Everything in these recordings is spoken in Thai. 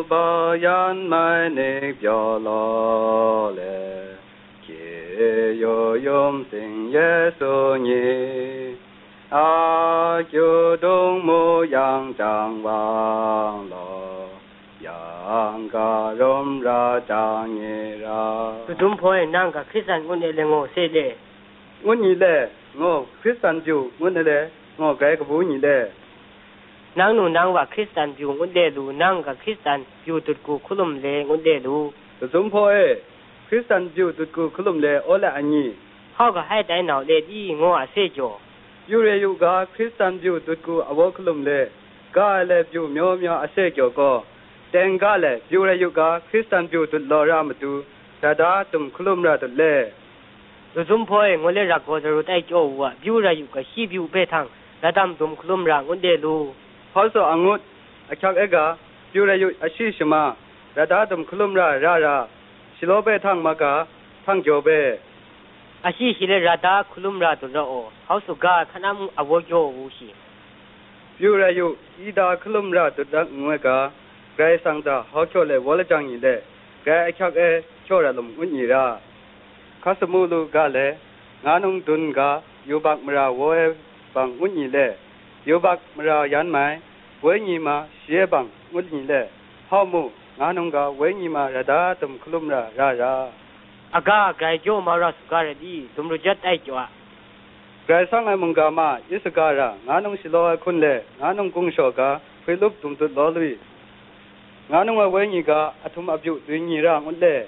bao yan mai ne biểu lo le kia yo yom sinh Giêsu nhỉ a chu đông mu yang trang vang lo yang ca rom ra trang nhị ra tu dum phoi nang ka Christian ngun le ngo se le ngun nhị le ngo Christian ju ngun le ngo cái bu nhị le nang nu nang wa Christian ju ngun le lu nang ka Christian ju tut ku khulum le ngun le lu tu dum phoi Christian ju tut ku khulum le ola anyi how ka hai dai naw le di ngo a se jo yu re yu ga Christian ju tut ku awo khulum le ga le ju myo myo a se kyo ko ten ga le yu re yu ga Christian ju tut lo ra ma tu da da tum khulum ra tu le tu dum phoi ngo le ra ko ru tai jo wa byu ra yu ka hi byu pe thang da dam tum khulum ra ngun le lu also angut achak ega yu re yu ashi shima da da tum khulum ra ra ra shilo pe thang ma ka thang jo be ashi hi le ra da khulum ra tu ro o how su ga khanam awo jo wu shi yu re yu ida khulum ra tu da ngwe ka gai sang da ho kyo le wo le chang yin de gai achak e kyo ra lum un yi ra khasamu lu ga le nga nung dun ga yu bak mra wo e bang un yi le yu bak mra yan mai we ni ma xie bang un yi le how mu nga nung ga we ni ma ra da tum khulum ra ra ra aga gai jo ma ra su ga re di dum ru jat ai jo gai sang ai mung ga ma is ga ra nga nung si lo khun le nga nung kung sho ga phi lup tum tu lo lui nga nung wa we ni ga athum abyu tu ni ra un le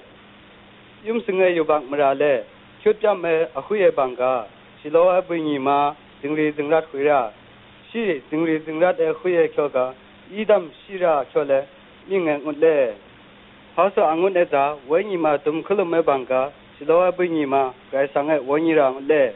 yum sing ai yu bang mra le chut jam me a khu ye bang ga si lo a pu ni ma ding li ding rat khu ra si ding li ding rat e khu ye kyo ga i dam si ra kyo le ni nge un le how so angun e da we ni ma tum khulum me bang ga si lo a pu ni ma gai sang ai wo ni ra un le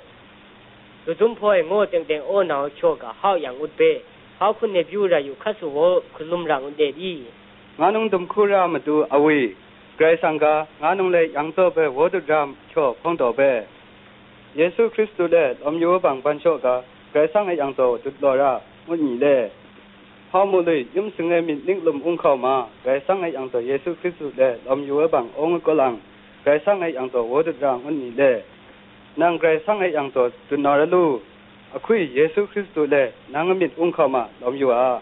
tu dum phoi ngo teng teng o naw cho ga how yang ut pe how khun ne byu ra yu khasu wo khulum ra ngun de di nga nung tum khu ra ma tu awi gai sang ga nga nung le yang to be wo tu ram cho phong do be Yesu Christu le om yu bang ban cho ga gai sang ai yang to tu lo ra un ni le how mu le yum sing ai min ning lum ung khau ma gai sang ai yang to Yesu Christu le om yu bang ong ko lang gai sang ai yang to wo tu ram un ni le nang gai sang ai yang to tu na ra lu a khui Yesu Christu le nang min ung khau ma om yu a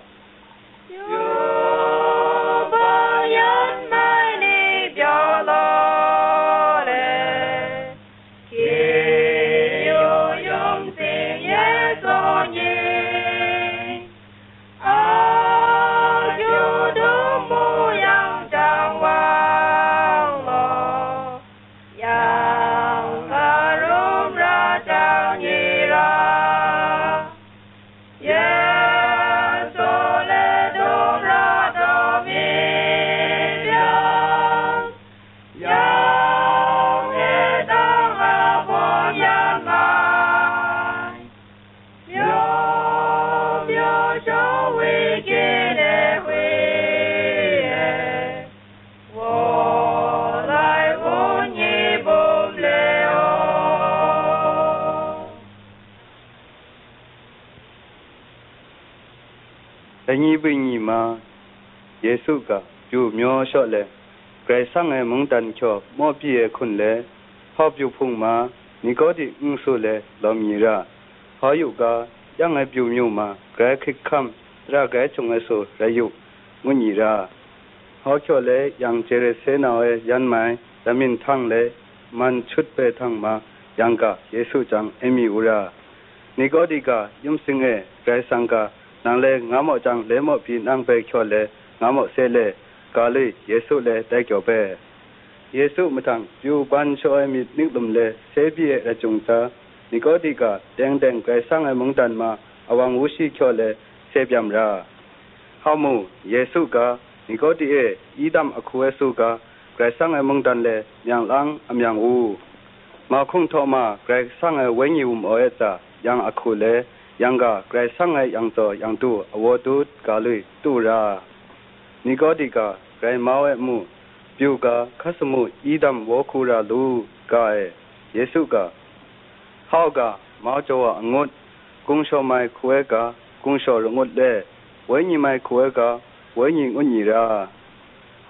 Ni bi ni ma Yesu ka ju myo sho le gai sang ai mong dan kyo mo pi e khun le ho pyu phung ma ni ko di ng so le lo mi ra ho yu ga yang ai pyu myu ma gai khik kham ra gai chung ai so ra yu ngun ni ra ho kyo le yang che re se na e yan mai da min thang le man chut pe thang ma yang ka Yesu chang emi ura ni ko di ka yum sing e gai sang ka nang le nga mo chang le mo pi nang pe kyo le nga mo se le ka le Yesu le tai kyo pe Yesu ma thang yu ban cho ai mi ning dum le se bi e ra chung ta ni ko di ka deng deng kai sang ai mong dan ma awang wu shi kyo le se byam ra how mu Yesu ka ni ko di e i dam a khu e su ka kai sang ai mong dan le myang lang amyang wu ma khung tho ma kai sang ai wen yi o e ta yang a khu le yang ga gai sang ai yang to yang tu awo tu ka lui tu ra ni ko di ka gai ma we mu pyu ka khasmu i dam wo khu ra lu ka e Yesu ka how ga ma cho wa ngot kung sho mai khue ka kung sho ngot le we ni mai khue ka we ni ngun ni ra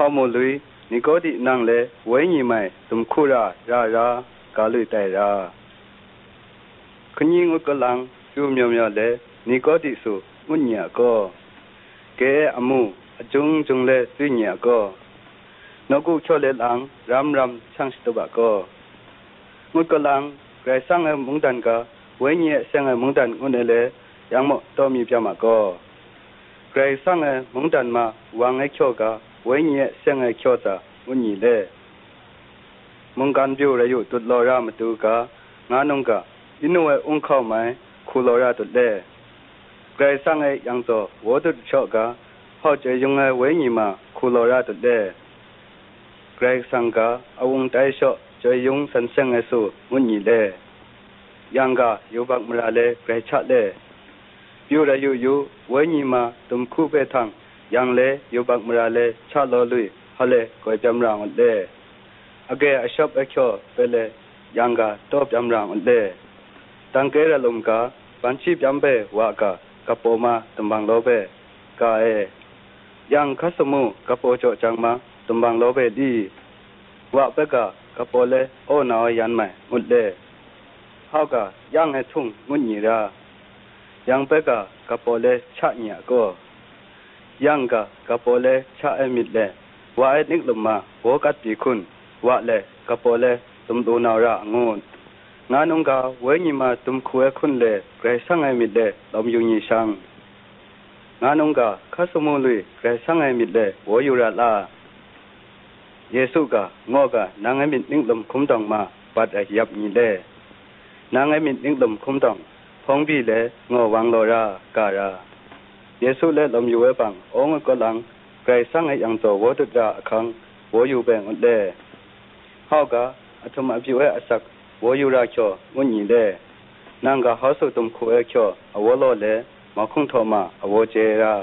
อโมลุยนิโกดินังเลเวญีไม่ตุมคุรารากาลุยไตราขญิงอุกลังจูเมียวๆเลนิโกดิสุอุญญาก็เกอมูจุงเลตุญญาก็นกุชเลลังรำช่างสตบะก็มุกลังไกรสังมุงดันกะเวญีเสงมุงดันอุนเลยังหมอตอมีပြมาก็ไกรสังมุงดันมาวางเชกะเวญีเสงเชตาอุญญีเลมุงกันบิวระยุตุลอรามตุกะงานงกะอินเวอุงเข้าไมคูลอราตุเลไกรสังยังโตวอตุเชกะพอเจยงเวญีมาคูลอราตุเลไกรสังกะอวงไตชอเจยงสันเสงสุอุญญีเลยังกะยุบักมราเลไกรชะเลบิวระยุเวญีมาตุมคูเปทังยังเลยุบักมราเลชะลอลุยฮะเลกอยจำรางเลอเกอชอบเชอเปเลยังกะตอบจำรางเลตังเกระลมกะปันชีจำเบวากะกะโปมาตุมบังโลเบกะยังคัสมุกะโปโจจังมาตุมบังโลเบดีวะเปกะกะโปเลโอนาวยันไมมุดเลเฮากะยังให้ทุ่งมุญญีรายังเปกะกะโปเลชะญะก็ยังกะโปเลชะอมิดเลวะไอนิกลมมาโวกัดปีคุณวะเลกะโปเลตุมดูนาวระงุนงานองกะเวญีมาตุมคุเอคุณเลไกรสังไอมิดเลลอมยุญีชังงานองกะคัสมุลุยไกรสังไอมิดเลโวยุระลาเยซูกะงอกะนางไอมิดนิกลมคุมตองมาปัดไอยับญีเลนางไอมิดนิกลมคุมตองพงบีเลงอวังโลราการาเยซูเลลมอยู่เวปังองค์กลังไกรสังไอยังโตวตุระคังโวอยู่แบงอุเลเฮากะอธรรมอภิเวอสักโวอยู่ราชอมุญีเลนางกะเฮาสุตุมคุเอชออวโลเลมาคุงทอมาอวเจรา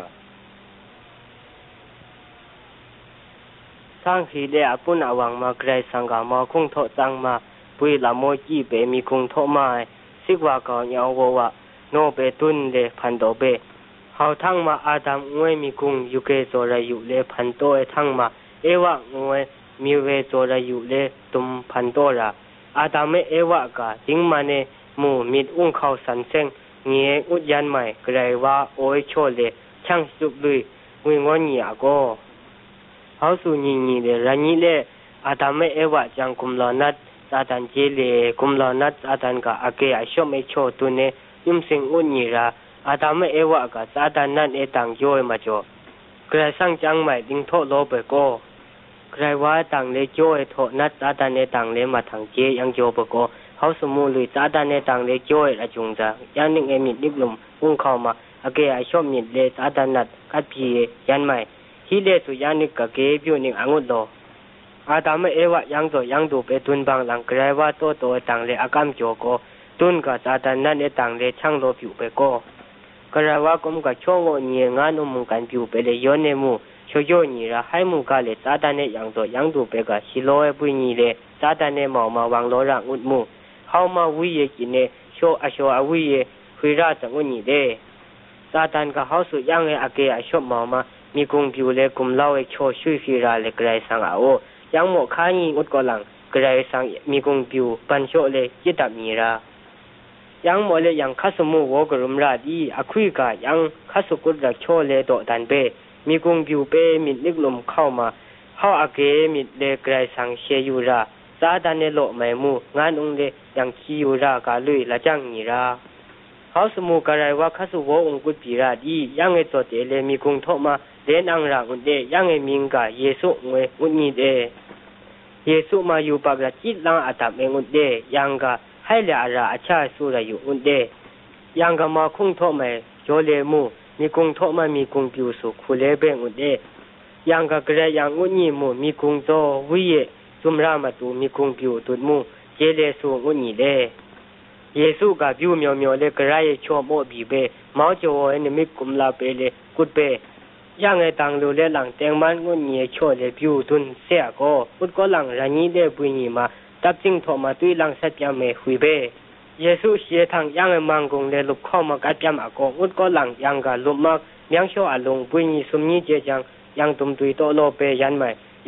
สร้างสีเลอปุณอวังมาไกรสังกามาคุงโทจังมาปุยละโมจีเปมีคุงโทมาสิกว่ากอญาววะโนเปตุนเลพันโตเปเฮาทั้งมาอาดัมงวยมีกุงยุเกโซระยุเลพันโตทั้งมาเอวะงวยมีเวโซระยุเลตุมพันโตระอาดัมเอวะกะจิงมาเนหมู่มิดอุ้งเข้าสันเซงเงียอุดยันใหม่ไกรว่าโอโชเลช่างสุบลุยวิงวนญาโกเฮาสุญีเลรัญญีเลอาดัมเอวะจังกุมลอนัดซาตันเจเลกุมลอนัดซาตันกะอาเกอชอมโชตุเนยุมสิงอุญญีราอาดัมเอวะกะซาตันนันเอตังโยยมาโจไกรสังจังใหม่ดิงโทโลเปโกไกรว่าตังเลโจยโทนัดซาตันเอตังเลมาทังเจยังโจเปโกเฮาสมุลุยซาตันเอตังเลโจยอะจุงจายังนิงเอมิดนิกลุมอุ้งเข้ามาอาเกอชอมมิดเลซาตันนัดกัดพียันใหม่ฮิเลสุยานิกกะเกบิวนิงอังุดโลอาดัมเอวะยังโตยังดูเปตุนบางหลังไกรว่าโตตังเลอากามโจโกตุนกะซาตันนันเอตังเลช่างโลผิวเปโกกระว่ากุมกับช่วงวันนี้งานอุมุกันผิวไปเลยย้อนเนมูช่วยย้อนนี่ละให้มูกาเลยซาตานเนยังตัวยังดูไปกับชิโลเอปุยนี่เลยซาตานเนมอมาวางโลรังอุดมูเข้ามาวิเยกินเนโชอโชอวิเยคุยราจังอุนี่เดซาตานกับเขาสุดยังเออาเกอโชมอมามีกุมผิวเลยกุมเล่าเอโชช่วยฟิราเลยไกรสังเอายังหมกข้ายิงอุดกอลังไกรสังมีกุมผิวปันโชเลยจิตามีรายังหมดเลยยังคัสมูวกรุมราดีอคุยกะยังคัสกุดรักโชเลโตดันเปมีกุงบิวเปมิดนิกลมเข้ามาเฮาอาเกมิดเลไกรสังเชยูราซาดันเนโลไมมูงานองเลยังคียูรากาลุยละจังนีราเฮาสมูกะไรว่าคัสวองกุดปีราดียังเอโตเตเลมีกุงโทมาเลนังราอุนเดยังเอมิงกะเยซูงเวอุนีเดเยซูมาอยู่ปากละจิตลังอาตับเองอุนเดยังกะให้ละอาราอาชาสุราอยู่อุนเดยังกะมาคุงโทไมโจเลมูมีกุงโทมามีกุงปิวสุคุเลเบงอุนเดยังกะกระยังอุนีมูมีกุงโตวิเยจุมรามาตูมีกุงปิวตุดมูเจเลสุอุนีเดเยซูกะบิวเมียวเลกระไรโชโมบีเบมาโจเอนิมิกุมลาเปเลกุดเปยังไงตังลูเลหลังแตงมันอุนีโชเลบิวตุนเสียโกอุดก็หลังรัญญีเดปุญญีมาตับจิงโทมาตุยหลังสัจยามเมหุยเบเยซูเสียทางยังมังกงเลลุกเข้ามากัดยามอากงอุดก็หลังยังกะลุมมักยังโชอาลงปุญญีสุมญีเจจังยังตุมตุยโตโลเปยันใหม่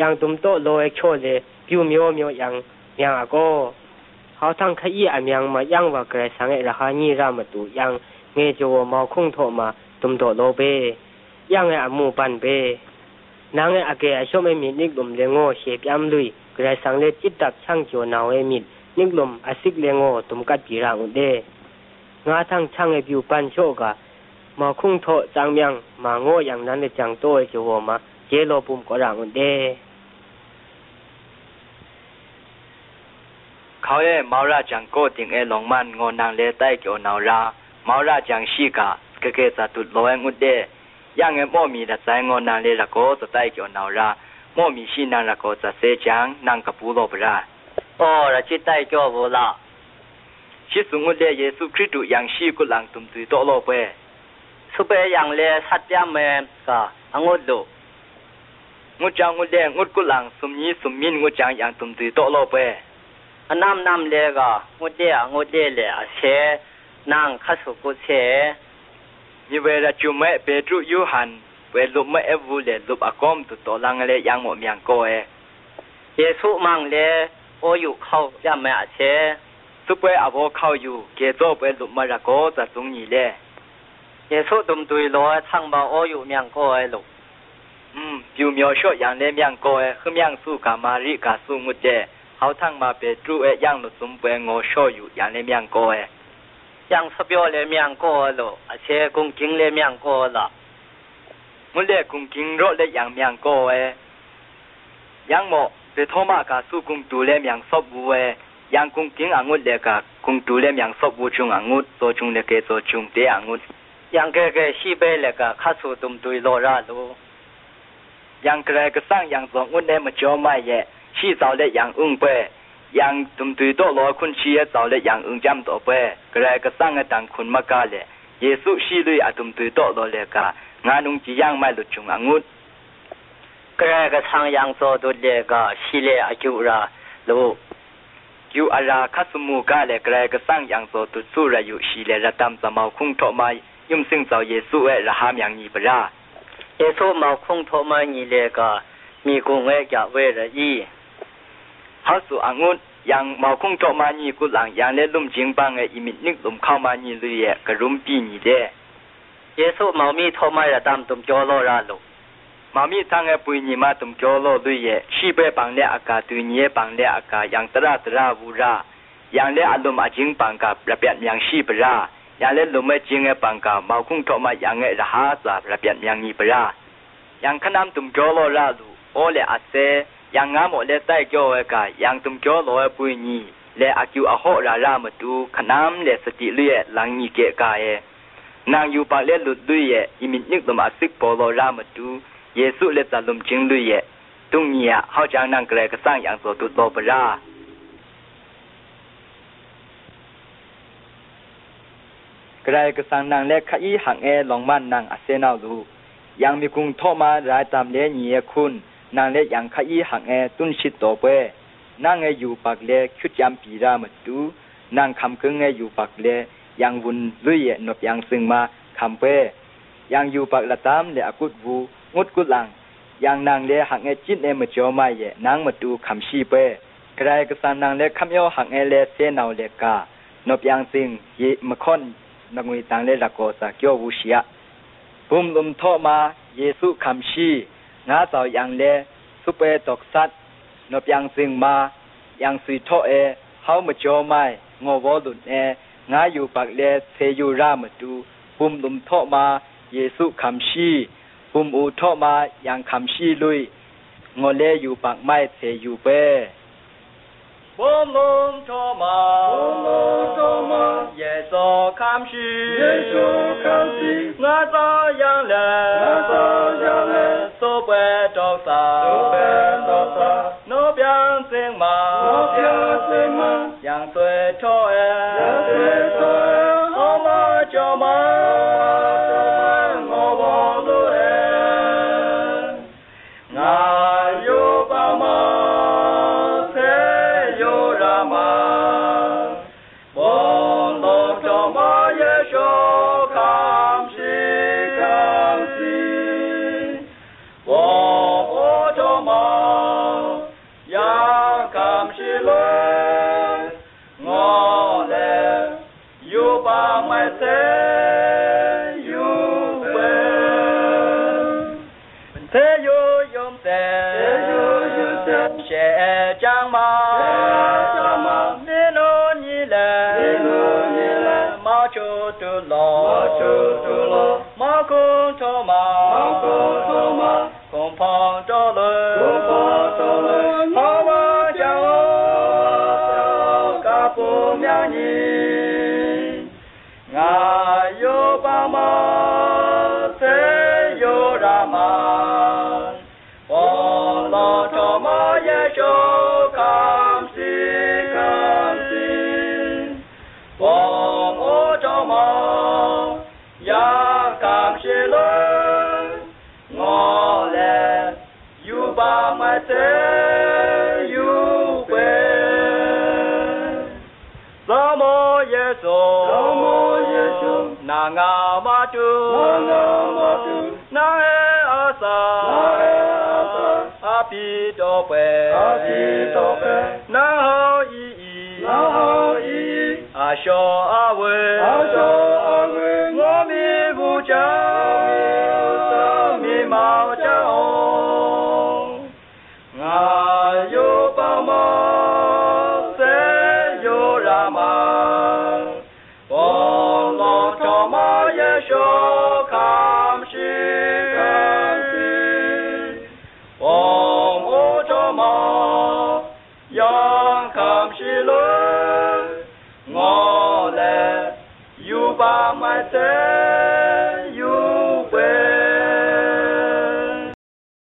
ยังตุมโตโลเอโชเลปิวเมียวเมียวยังยังอะก็เขาทั้งขยี้อันยังมายังว่าเกรสังเอราคานี่รามาตุยังเงโจมาคงโทมาตุมโตโลเบยังไออมูปันเบนางไออาเกอชมเอมินิกลุมเลงโง่เชฟยำลุยเกรสังเลจิตดับช่างโจนาวเอมิดนิกลุมอาศิกเลงโง่ตุมกัดปีรางอุเดงาทั้งช่างไอปิวปันโชกะมาคงโทจังยังมาโง่อย่างนั้นเลยจังโตโจมาเจโลปุ่มก็รางอุเดเขาเมาราจังโกติงลงมันงอนางเลใต้เกี่ยวนาวราเมาราจังชีกะเกจะตุดโลงอุดเดยังม่มีแต่ใจงอนางเลละโกจะใต้เกี่ยวนาวราม่มีชีนางละโกจะเสจังนางกับปูโลบราโอ้ละจิตใต้เกี่ยวโบละชิสุงอุดเดเยซูคริสต์ยังชีกุลังตุมตุยโตโลเปสุเปยังเลสัตยามเมกะองุดดูงุจังอุดเดงุดกุลังสมยีสมมินงุจังยังตุมตุยโตโลเปน้ำเลก็งดเดเลยเชนางข้าสุกุเชมีเวลาจุเมเปตรุยูฮันเวลุมเอวูเลลุบอากอมตุโตลังเลยังหมดเมียงโกเยซูมังเลโออยู่เข้าจำแม่เชสุเปอโวเข้าอยู่เกโตเปลุมมาระโกจะตรงนี้เลเยซูตุมตุยลอยทั้งบ่าโออยู่เมียงโกลูกอยู่เมียวชดอย่างเลเมียงโกคือเมียงสู้กับมาริกาสู้มุดเจเขาทั้งมาเปตรูยังหลุดสมเปงโงโชอยู่อย่างในเมียงโกยังสบยเลยเมียงโกโลเชกุงกิงเลยเมียงโกละมุนเดกุงกิงรถเลยอย่างเมียงโกยังโมเปโทมากาสู้กุงตูเลยเมียงซบบูยังกุงกิงอ่างุดเลยกากุงตูเลยเมียงซบบูจุงอ่างุดโซจุงเลยเกโซจุงเตอ่างุดยังเกชีเปเลยกาข้าสู้ตุมตุยโลราลูยังเกรกสร้างยังสองอุดเนมาจอไม่เย่ชีเจ้าเล็กอย่างเปยังตุ่มตุยโตรอคุณชีเจ้าเล็กอย่างจำตัวเปกระไรก็สร้างให้ต่างคุณมากาเลยเยซูชีลุยอาตุ่มตุยโตรอเลกางานจียังไม่หลุดจงงุดกระไรก็สร้างยังโซตุเลกาชีเลอาจุราลูอยู่อาราคัสมูกาเลกระไรก็สร้างยังโซตุสู้ระอยู่ชีเลระตามสมาคุ้งโตมายุ่มซึ่งเจ้าเยซูระหามอย่างนี้ปราเยซูมาคุ้งโตมานี่เลกามีกุงจะเวรอีเขาสู่องุ่นยังมาคงโตมานี่กุหลังยังเล่ลุ่มจิงบังอิมินิกลุ่มเข้ามานี่เลยกระรุมปีนี่เด้เยซูมามีโทมาจะตามตุ่มโจโลราลูมามีทางปุยนี่มาตุ่มโจโลเลยชีเปบังเลอากาตุยนี่บังเลอากายังตระวูรายังเล่อารมณ์จิงบังกับระเบียบยังชีปรายังเล่ลุ่มจิงบังกับมาคงโตมายังระหาสาระเบียบยังนี่ปรายังขนำตุ่มโจโลราลูโอเลอาเซยังงามหมดเลใต้เกี่ยวกับยังตุ่มเกี่ยวลอยปุยนี่เลอากิวอาโหรามาดูขนำเลสติเลียหลังนี่เกะกายนางอยู่ปากเลหลุดด้วยอิมินิกตุ่มอาศิกโปโลรามาดูเยซูเลตาลุมจิงด้วยตรงนี้เขาจะนั่งเกลก็สร้างอย่างโสตุโตปรากลก็สร้างนางเลขอีหังลองมันนางอาเซนาลูยังมีกุงโทมารายตามเลนี่คุณนางเล็กยังขยี้หังตุนชิดโตเปนางอยู่ปากเล่ชุดยำปีรามาดูนางคำกึ่งอยู่ปากเล่ยังวุ่นลุยนบยังซึ่งมาคำเปยังอยู่ปากละตามเล่อกุดวูงดกุดหลังยังนางเล่หังจิตมาจ่อมาเย่นางมาดูคำชีเปใครก็สั่งนางเล่คำย่อหังเล่เสนาเล่กานบยังซึ่งเยมค่อนนางวิตังเล่ละโกสักโยวุชียปุ่มลุมโทมาเยซูคำชีงาเจ้ายังเลสุเปตกสัตนบยังซึ่งมายังสุยโทเฮามาโจไม่งอวอลุนงาอยู่ปากเลเซยูรามาดูปุ่มลุมโทมาเยซูคำชีปุ่มอูโทมายังคำชีลุยงอเลอยู่ปากไม้เซยูเปปุ่มลุมโทมาเยซูคำชีงาเจ้ายังเลสุเปตกสัตนบยังซึ่งมายังสวยโทโอมาจอมางอบอลุงาอยู่ปามาเทโยรามาบนโลกจอมาเยโชคำชีคำสีโอจอมา永生，写张嘛，你努你来，马出土罗，马空托马，空旁着了，好嘛家哦，嘎不苗你，我有爸妈，谁有拉嘛，我老着马也就看西，我着马呀看西了，我嘞有爸妈谁有会。什么耶稣，那阿妈住，那阿萨，阿比多贝，那好意义，阿小阿伟，我咪不讲，咪毛讲，我有爸妈。我嘞有把麦子。